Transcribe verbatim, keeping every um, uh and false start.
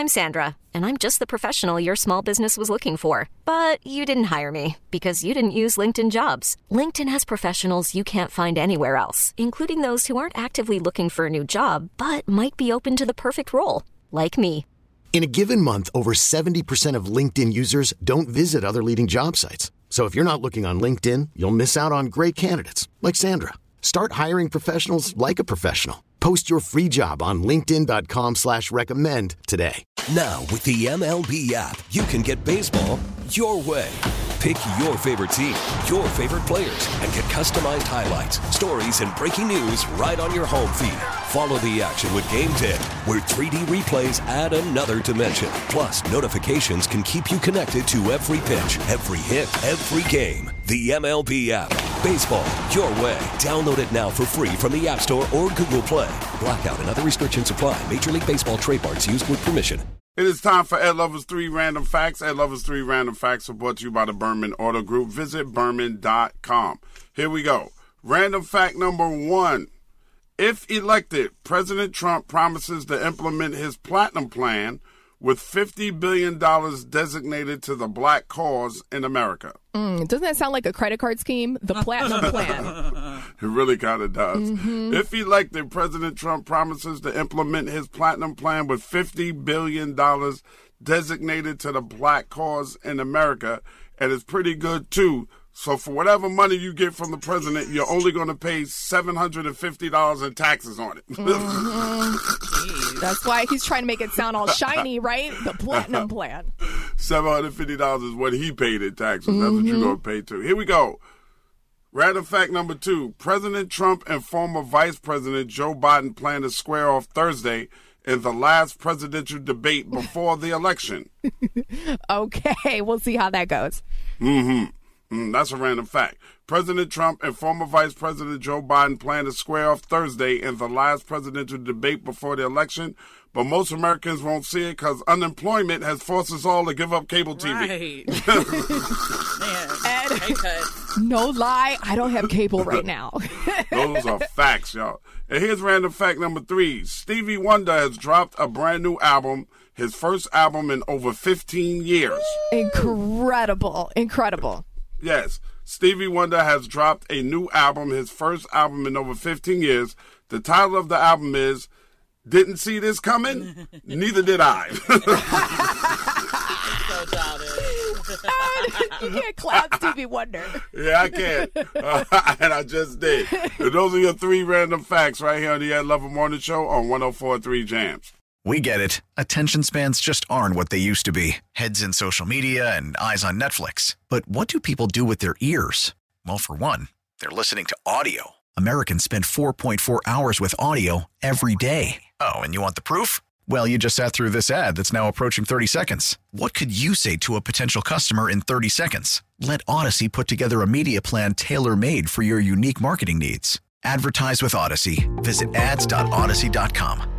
I'm Sandra, and I'm just the professional your small business was looking for. But you didn't hire me because you didn't use LinkedIn Jobs. LinkedIn has professionals you can't find anywhere else, including those who aren't actively looking for a new job, but might be open to the perfect role, like me. In a given month, over seventy percent of LinkedIn users don't visit other leading job sites. So if you're not looking on LinkedIn, you'll miss out on great candidates like Sandra. Start hiring professionals like a professional. Post your free job on linkedin.com slash recommend today. Now with the M L B app, you can get baseball your way. Pick your favorite team, your favorite players, and get customized highlights, stories, and breaking news right on your home feed. Follow the action with Game ten, where three D replays add another dimension. Plus, notifications can keep you connected to every pitch, every hit, every game. The M L B app. Baseball your way. Download it now for free from the App Store or Google Play. Blackout and other restrictions apply. Major League Baseball trademarks used with permission. It is time for Ed Lover's three Random Facts. Ed Lover's three Random Facts are brought to you by the Berman Auto Group. Visit Berman dot com. Here we go. Random fact number one. If elected, President Trump promises to implement his Platinum Plan with fifty billion dollars designated to the black cause in America. Mm, doesn't that sound like a credit card scheme? The Platinum Plan. It really kind of does. Mm-hmm. If elected, President Trump promises to implement his Platinum Plan with fifty billion dollars designated to the black cause in America. And it's pretty good, too. So for whatever money you get from the president, you're only going to pay seven hundred fifty dollars in taxes on it. Mm-hmm. That's why he's trying to make it sound all shiny, right? The Platinum Plan. seven hundred fifty dollars is what he paid in taxes. That's Mm-hmm. what you're going to pay, too. Here we go. Random fact number two. President Trump and former Vice President Joe Biden plan to square off Thursday in the last presidential debate before the election. Okay, we'll see how that goes. Mm-hmm. Mm, that's a random fact. President Trump and former Vice President Joe Biden plan to square off Thursday in the last presidential debate before the election, but most Americans won't see it because unemployment has forced us all to give up cable T V. Right. Man, Ed, no lie, I don't have cable right now. Those are facts, y'all. And here's random fact number three. Stevie Wonder has dropped a brand new album, his first album in over fifteen years. Incredible. Incredible. Yes, Stevie Wonder has dropped a new album, his first album in over fifteen years. The title of the album is Didn't See This Coming? Neither did I. so childish. You can't clown Stevie Wonder. Yeah, I can. Uh, and I just did. And those are your three random facts right here on the Ed Lover Morning Show on one oh four point three Jams. We get it. Attention spans just aren't what they used to be. Heads in social media and eyes on Netflix. But what do people do with their ears? Well, for one, they're listening to audio. Americans spend four point four hours with audio every day. Oh, and you want the proof? Well, you just sat through this ad that's now approaching thirty seconds. What could you say to a potential customer in thirty seconds? Let Odyssey put together a media plan tailor-made for your unique marketing needs. Advertise with Odyssey. Visit ads dot odyssey dot com.